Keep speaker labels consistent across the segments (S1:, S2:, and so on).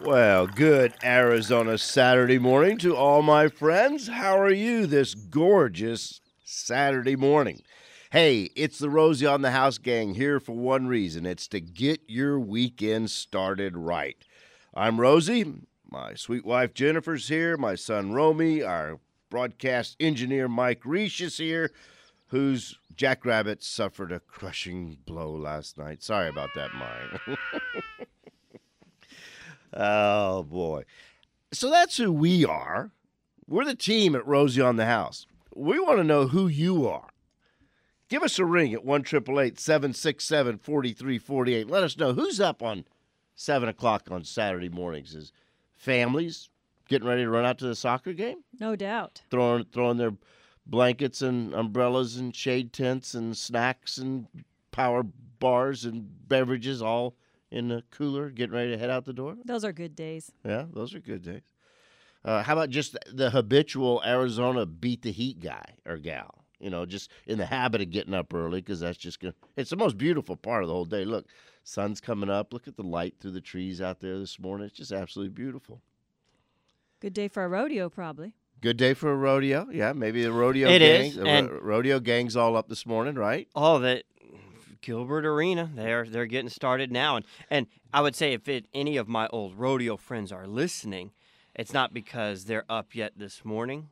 S1: Well, good Arizona Saturday morning to all my friends. How are you this gorgeous Saturday morning? Hey, it's the Rosie on the House gang here for one reason. It's to get your weekend started right. I'm Rosie. My sweet wife Jennifer's here. My son Romy, our broadcast engineer Mike Reish is here, whose jackrabbit suffered a crushing blow last night. Sorry about that, Mike. Oh, boy. So that's who we are. We're the team at Rosie on the House. We want to know who you are. Give us a ring at 1-888-767-4348. Let us know who's up on 7 o'clock on Saturday mornings. Is families getting ready to run out to the soccer game?
S2: No doubt.
S1: Throwing their blankets and umbrellas and shade tents and snacks and power bars and beverages all in the cooler, getting ready to head out the door?
S2: Those are good days.
S1: Yeah, those are good days. How about just the habitual Arizona beat the heat guy or gal? You know, just in the habit of getting up early because that's just going to – it's the most beautiful part of the whole day. Look, sun's coming up. Look at the light through the trees out there this morning. It's just absolutely beautiful.
S2: Good day for a rodeo, probably.
S1: Good day for a rodeo. Yeah, maybe the rodeo
S3: It
S1: gang.
S3: is,
S1: The
S3: and-
S1: rodeo gang's all up this morning, right?
S3: Oh, that Gilbert Arena. They're getting started now, and I would say if any of my old rodeo friends are listening, it's not because they're up yet this morning.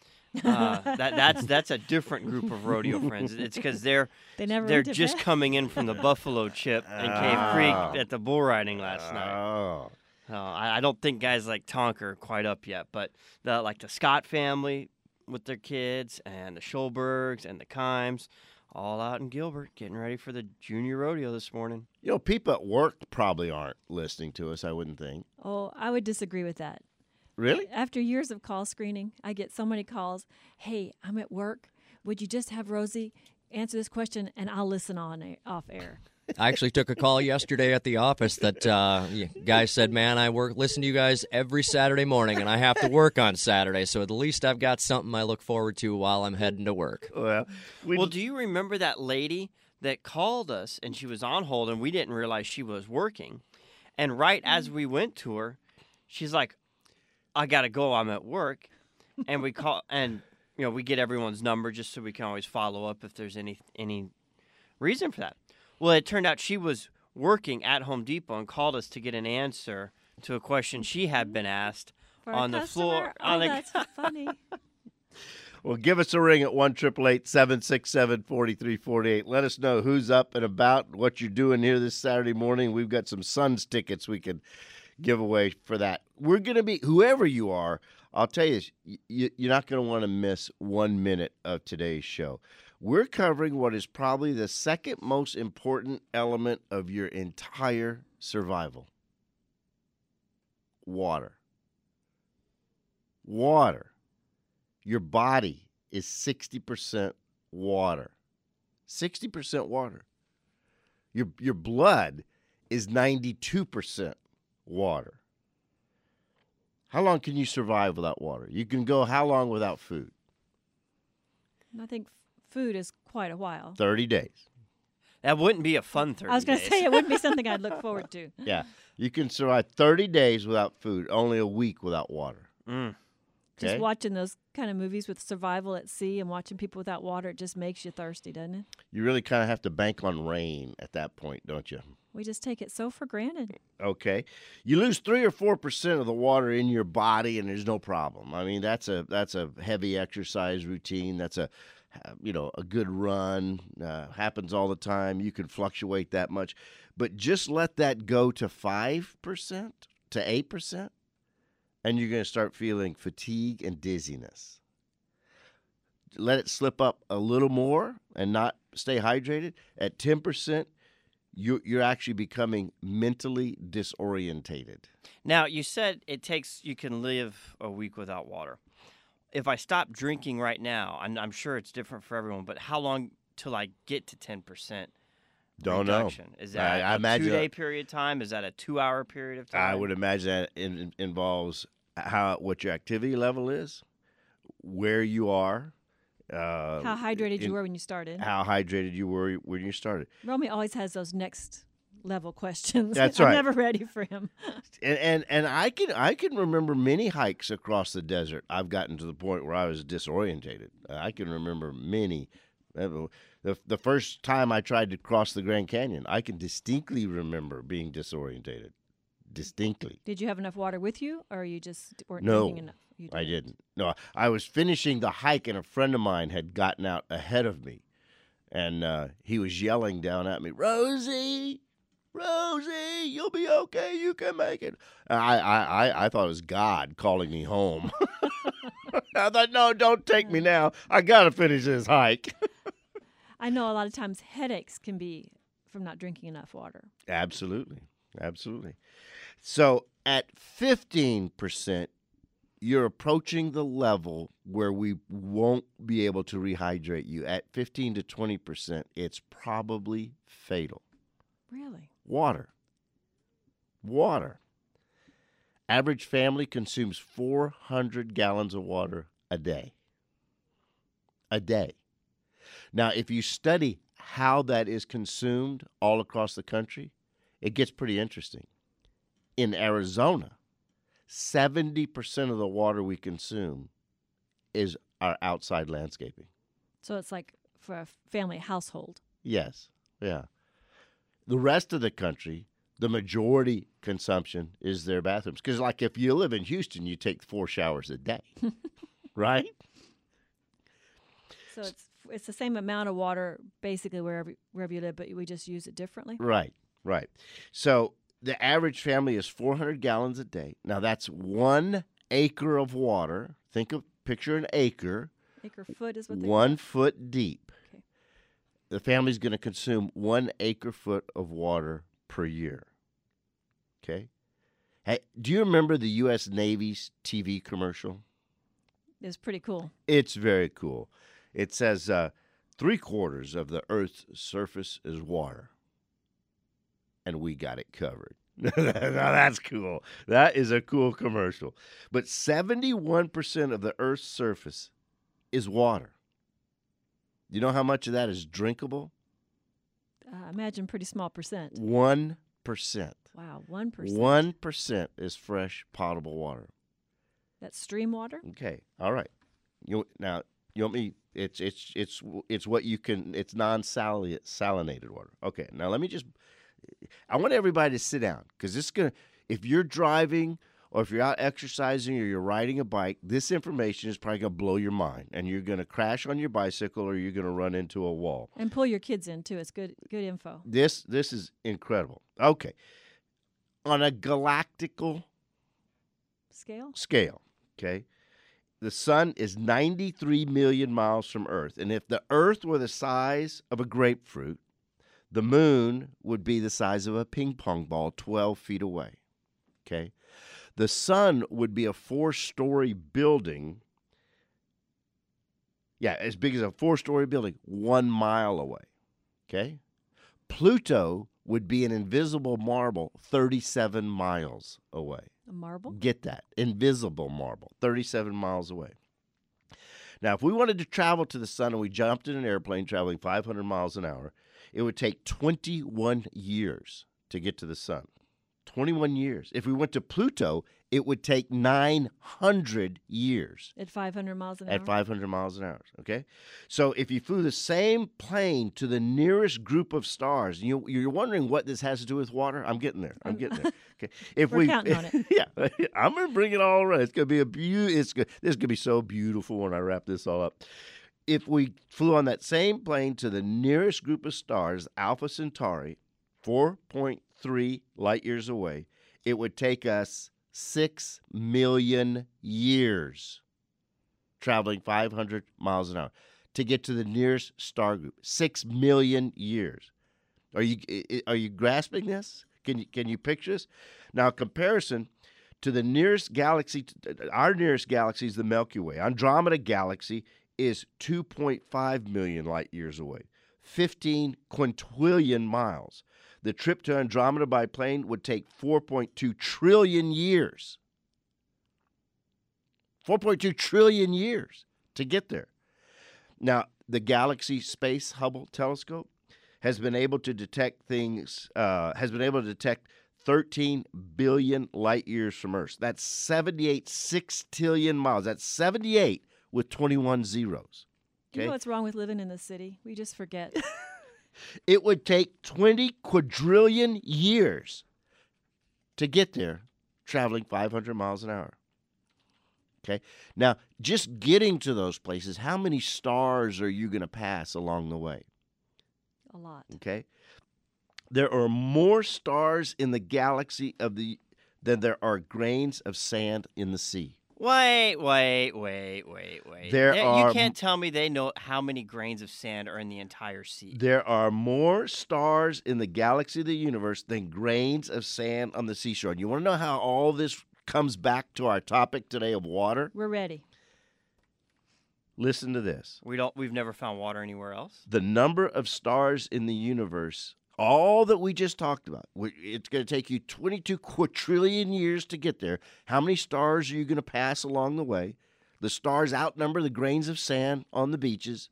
S3: That's a different group of rodeo friends. It's because they're
S2: never
S3: they're
S2: went to
S3: just
S2: bed.
S3: coming in from the Buffalo Chip in Cave Creek at the bull riding last night.
S1: Oh.
S3: I don't think guys like Tonk are quite up yet, but the Scott family with their kids and the Schulbergs and the Kimes, all out in Gilbert, getting ready for the junior rodeo this morning.
S1: You know, people at work probably aren't listening to us, I wouldn't think.
S2: Oh, I would disagree with that.
S1: Really?
S2: After years of call screening, I get so many calls. Hey, I'm at work. Would you just have Rosie answer this question, and I'll listen off air?
S4: I actually took a call yesterday at the office that guy said, man, listen to you guys every Saturday morning, and I have to work on Saturday, so at least I've got something I look forward to while I'm heading to work.
S1: Well,
S3: Do you remember that lady that called us, and she was on hold, and we didn't realize she was working? And right as we went to her, she's like, I got to go, I'm at work. And we call, and we get everyone's number just so we can always follow up if there's any reason for that. Well, it turned out she was working at Home Depot and called us to get an answer to a question she had been asked
S2: For
S3: on
S2: a
S3: the floor.
S2: customer? Oh, that's funny.
S1: Well, give us a ring at 1-888-767-4348. Let us know who's up and about, what you're doing here this Saturday morning. We've got some Suns tickets we can give away for that. We're going to be, whoever you are, I'll tell you, you're not going to want to miss 1 minute of today's show. We're covering what is probably the second most important element of your entire survival. Water. Water. Your body is 60% water. 60% water. Your blood is 92% water. How long can you survive without water? You can go how long without food?
S2: I think food is quite a while.
S1: 30 days.
S3: That wouldn't be a fun 30
S2: I was going to
S3: days.
S2: say it wouldn't be something I'd look forward to.
S1: Yeah. You can survive 30 days without food, only a week without water.
S3: Mm.
S2: Just
S1: Okay?
S2: watching those kind of movies with survival at sea and watching people without water, it just makes you thirsty, doesn't it?
S1: You really kind of have to bank on rain at that point, don't you?
S2: We just take it so for granted.
S1: Okay. You lose 3 or 4% of the water in your body and there's no problem. I mean, that's a heavy exercise routine. That's a good run. Happens all the time. You can fluctuate that much. But just let that go to 5% to 8%, and you're going to start feeling fatigue and dizziness. Let it slip up a little more and not stay hydrated. At 10%, you're actually becoming mentally disorientated.
S3: Now, you said you can live a week without water. If I stop drinking right now, I'm sure it's different for everyone, but how long till I get to 10%
S1: Don't know.
S3: reduction? Is that
S1: I
S3: a
S1: imagine
S3: 2-day period of time? Is that a 2-hour period of time?
S1: I would imagine that involves what your activity level is, where you are,
S2: How hydrated you were when you started.
S1: how hydrated you were when you started.
S2: Romy always has those next level questions.
S1: That's
S2: I'm
S1: right.
S2: never ready for him.
S1: And I can remember many hikes across the desert. I've gotten to the point where I was disorientated. I can remember many. The first time I tried to cross the Grand Canyon, I can distinctly remember being disorientated. Distinctly.
S2: Did you have enough water with you, or you just weren't
S1: No,
S2: drinking enough? You
S1: I didn't. No, I was finishing the hike, and a friend of mine had gotten out ahead of me, and he was yelling down at me, "Rosie, Rosie, you'll be okay. You can make it." I thought it was God calling me home. I thought, no, don't take me now. I got to finish this hike.
S2: I know a lot of times headaches can be from not drinking enough water.
S1: Absolutely. Absolutely. So at 15%, you're approaching the level where we won't be able to rehydrate you. At 15 to 20%, it's probably fatal.
S2: Really?
S1: Water. Average family consumes 400 gallons of water a day. A day. Now, if you study how that is consumed all across the country, it gets pretty interesting. In Arizona, 70% of the water we consume is our outside landscaping.
S2: So it's like for a family household.
S1: Yes, yeah. The rest of the country, the majority consumption is their bathrooms. Because, like, if you live in Houston, you take 4 showers a day, right?
S2: So it's the same amount of water basically wherever you live, but we just use it differently.
S1: Right. So the average family is 400 gallons a day. Now, that's 1 acre of water. Picture an acre.
S2: Acre foot is what they
S1: 1 foot deep.
S2: Okay.
S1: The family's going to consume 1 acre foot of water per year. Okay? Hey, do you remember the U.S. Navy's TV commercial?
S2: It's pretty cool.
S1: It's very cool. It says 3/4 of the Earth's surface is water, and we got it covered. Now that's cool. That is a cool commercial. But 71% of the Earth's surface is water. You know how much of that is drinkable?
S2: Imagine pretty small percent.
S1: 1%.
S2: Wow, 1%.
S1: 1% is fresh potable water.
S2: That's stream water?
S1: Okay. All right. You want me? It's what you can. It's non-salinated water. Okay. Now I want everybody to sit down because this is gonna. If you're driving or if you're out exercising or you're riding a bike, this information is probably gonna blow your mind, and you're gonna crash on your bicycle or you're gonna run into a wall.
S2: And pull your kids in too. It's good info.
S1: This is incredible. Okay. On a galactical scale, okay, the sun is 93 million miles from Earth. And if the Earth were the size of a grapefruit, the moon would be the size of a ping pong ball 12 feet away, okay? The sun would be a 4-story building, as big as a 4-story building, 1 mile away, okay? Pluto would be an invisible marble 37 miles away.
S2: A marble?
S1: Get that. Invisible marble, 37 miles away. Now, if we wanted to travel to the sun and we jumped in an airplane traveling 500 miles an hour, it would take 21 years to get to the sun. 21 years. If we went to Pluto, it would take 900 years.
S2: At 500 miles an hour?
S1: At 500 miles an hour, okay? So if you flew the same plane to the nearest group of stars, you're wondering what this has to do with water? I'm getting there. Okay. If
S2: We're counting on it.
S1: Yeah, I'm going to bring it all around. It's going to be this is going to be so beautiful when I wrap this all up. If we flew on that same plane to the nearest group of stars, Alpha Centauri, 4.3 light years away, it would take us 6 million years traveling 500 miles an hour to get to the nearest star group. 6 million years. Are you grasping this? Can you picture this? Now, comparison to the nearest galaxy, our nearest galaxy is the Milky Way. Andromeda Galaxy is 2.5 million light years away, 15 quintillion miles. The trip to Andromeda by plane would take 4.2 trillion years. 4.2 trillion years to get there. Now, the Galaxy Space Hubble telescope has been able to detect 13 billion light years from Earth. That's 78 sextillion miles. That's 78 with 21 zeros.
S2: You know what's wrong with living in the city? We just forget.
S1: It would take 20 quadrillion years to get there, traveling 500 miles an hour. Okay. Now, just getting to those places, how many stars are you going to pass along the way?
S2: A lot.
S1: Okay. There are more stars in the galaxy than there are grains of sand in the sea.
S3: Wait. You can't tell me they know how many grains of sand are in the entire sea.
S1: There are more stars in the galaxy of the universe than grains of sand on the seashore. And you want to know how all this comes back to our topic today of water?
S2: We're ready.
S1: Listen to this.
S3: We've never found water anywhere else.
S1: The number of stars in the universe, all that we just talked about, it's going to take you 22 quadrillion years to get there. How many stars are you going to pass along the way? The stars outnumber the grains of sand on the beaches.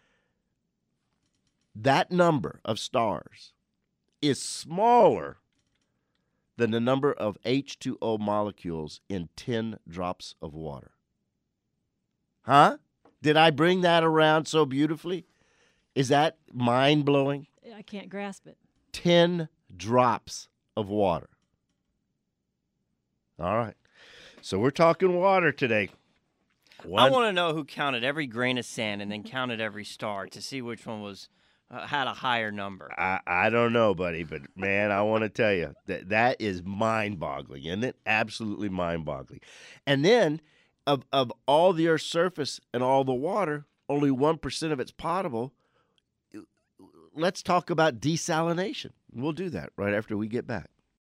S1: That number of stars is smaller than the number of H2O molecules in 10 drops of water. Huh? Did I bring that around so beautifully? Is that mind-blowing?
S2: I can't grasp it.
S1: 10 drops of water. All right. So we're talking water today.
S3: I want to know who counted every grain of sand and then counted every star to see which one was had a higher number.
S1: I don't know, buddy, but man, I want to tell you that is mind-boggling, isn't it? Absolutely mind-boggling. And then of all the Earth's surface and all the water, only 1% of it's potable. Let's talk about desalination. We'll do that right after we get back.